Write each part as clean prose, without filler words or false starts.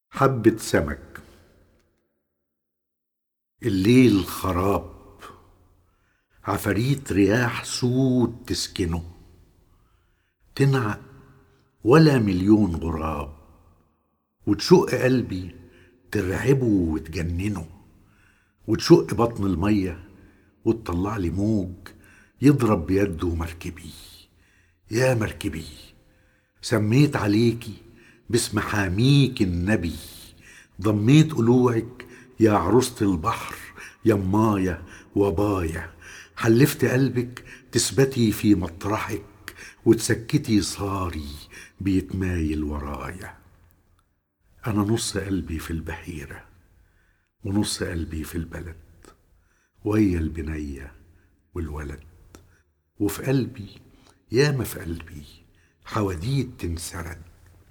حبة سمك. الليل خراب، عفاريت رياح سود تسكنه، تنعق ولا مليون غراب، وتشق قلبي ترعبه وتجننه، وتشق بطن المية وتطلع لي موج يضرب بيده مركبي. يا مركبي، سميت عليكي باسم حاميك النبي، ضميت قلوعك يا عروسة البحر يمايا وبايا، حلفت قلبك تثبتي في مطرحك وتسكتي صاري بيتمايل ورايا. أنا نص قلبي في البحيرة ونص قلبي في البلد، ويا البنية والولد، وفي قلبي ياما في قلبي حواديت تنسرد.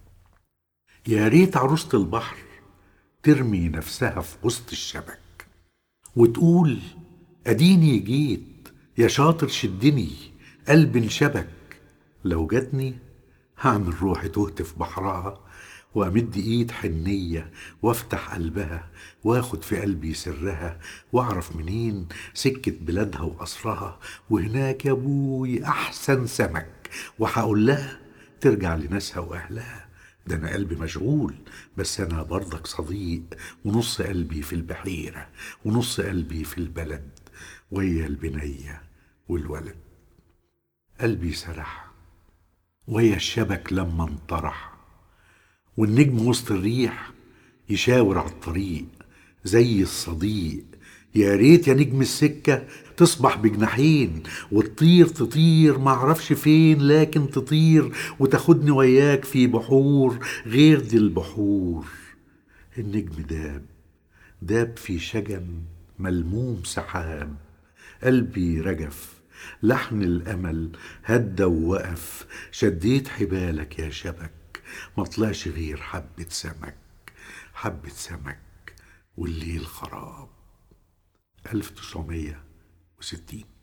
يا ريت عروسة البحر ترمي نفسها في وسط الشبك وتقول اديني جيت يا شاطر شدني، قلبي انشبك. لو جاتني هعمل روحي تهت في بحرها، وامد ايد حنية وافتح قلبها، واخد في قلبي سرها، واعرف منين سكة بلادها وقصرها، وهناك يا ابوي احسن سمك، وهقول لها ترجع لناسها واهلها. ده انا قلبي مشغول، بس انا برضك صديق، ونص قلبي في البحيرة ونص قلبي في البلد، ويا البنية والولد. قلبي سرح ويا الشبك لما انطرح، والنجم وسط الريح يشاور على الطريق زي الصديق. يا ريت يا نجم السكة تصبح بجناحين وتطير تطير معرفش فين، لكن تطير وتاخدني وياك في بحور غير دي البحور. النجم داب داب في شجن ملموم سحاب، قلبي رجف لحن الأمل هدى ووقف، شديت حبالك يا شبك ما طلعش غير حبة سمك، حبة سمك والليل خراب. 1960.